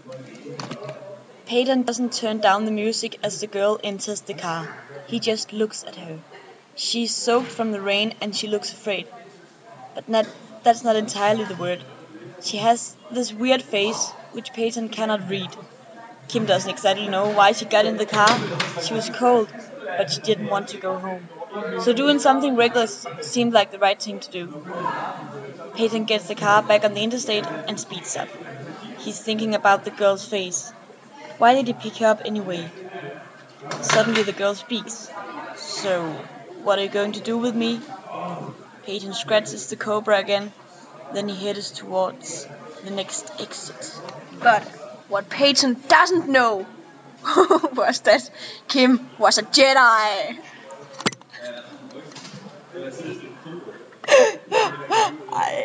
Peyton doesn't turn down the music as the girl enters the car. He just looks at her. She's soaked from the rain and she looks afraid. But that's not entirely the word. She has this weird face, which Peyton cannot read. Kim doesn't exactly know why she got in the car. She was cold, but she didn't want to go home. So doing something reckless seemed like the right thing to do. Peyton gets the car back on the interstate and speeds up. He's thinking about the girl's face. Why did he pick her up anyway? Suddenly the girl speaks. So, what are you going to do with me? Peyton scratches the cobra again. Then he heads towards the next exit. But what Peyton doesn't know was that Kim was a Jedi.